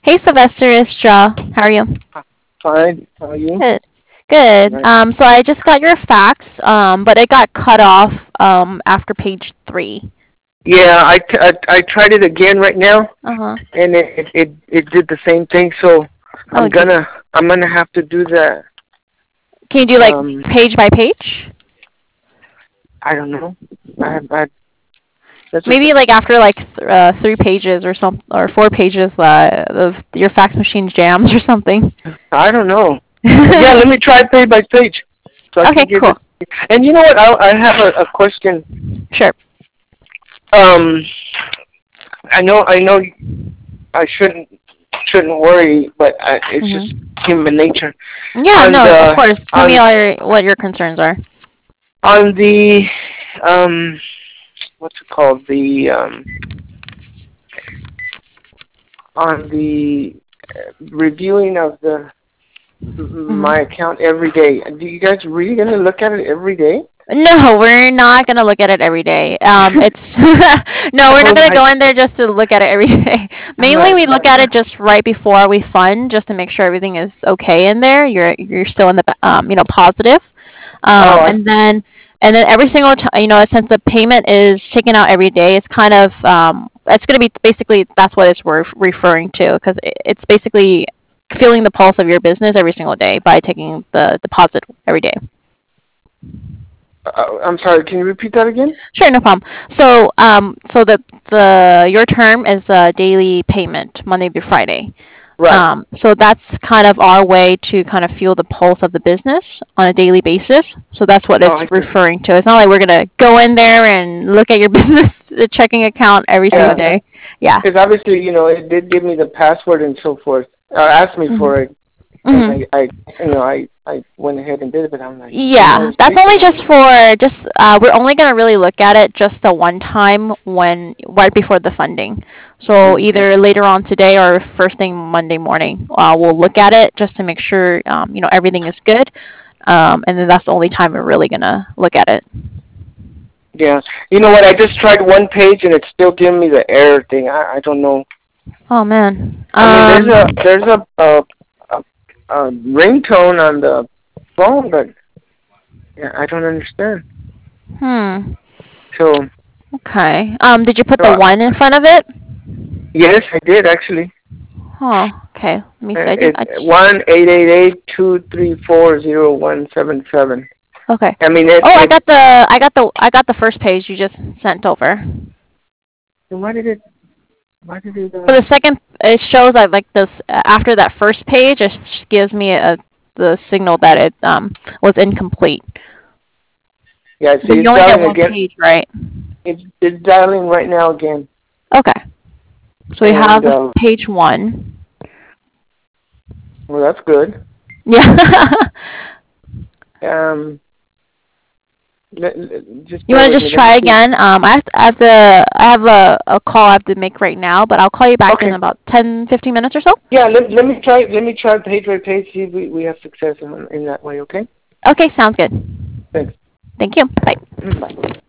Hey Sylvester, it's Jaw. How are you? Fine. How are you? Good. Good. Right. So I just got your fax, but it got cut off after page 3. Yeah, I tried it again right now, Uh-huh. and it did the same thing. So Oh, I'm gonna I'm gonna have to do that. can you do like Um, page by page? I don't know. I that's Maybe like after like 3 pages or 4 pages, of your fax machine jams or something. I don't know. But yeah, let me try page by page, so I Okay, can get cool. it. And you know what? I have a question. Sure. Um, I know I shouldn't worry, but it's just Mhm. human nature. Yeah, On no, of the course. Tell me what your concerns are. on the um what's it called, on the reviewing of the my Mhm. account every day. Do you guys really gonna look at it every day? No, we're not gonna look at it every day. It's no, I we're not was gonna like, go in there just to look at it every day. I'm Mainly, like, we look at it just right before we fund, just to make sure everything is okay in there. You're still in the positive, oh, and then every single time, since the payment is taken out every day, it's kind of it's gonna be basically that's what it's referring to, because it's basically feeling the pulse of your business every single day by taking the deposit every day. I'm sorry. Can you repeat that again? Sure, no problem. So the your term is a daily payment, Monday through Friday. Right. So that's kind of our way to kind of feel the pulse of the business on a daily basis. So that's what Oh, it's I see. referring to. It's not like we're gonna go in there and look at your business the checking account every single Yeah, day. Yeah. because obviously, it did give me the password and so forth. Asked me for Mhm. it, and Mhm. I went ahead and did it, but I'm like, I Yeah, was that's only thinking, I'm just like, for just we're only gonna really look at it just the one time when right before the funding. So okay, either later on today or first thing Monday morning, we'll look at it just to make sure everything is good. And then that's the only time we're really gonna look at it. yeah. You know what? I just tried one page and it's still giving me the error thing. I don't know. Oh man. I mean, there's a ringtone on the phone, but yeah, I don't understand. Hmm. So, Okay. Did you put so the I, one in front of it? yes, I did actually. Oh, okay. Let me see. I think It's I. 1-888-234-0177. Okay. I mean, Oh, I it. got the first page you just sent over. Why did it? Why did it? For the second, it shows that like this after that first page, it gives me the signal that it was incomplete. Yeah, see, But you it's only get dialing one again. page, right? It's dialing right now again, Okay. So we have and page 1. well, that's good. Yeah. Um, just You bear want to with me. just Let me try see. again? I have a call I have to make right now, but I'll call you back in Okay. about 10-15 minutes or so. Yeah, let me try page by page, see if we have success in that way, okay? Okay, sounds good. Thanks. Thank you. Bye. Bye.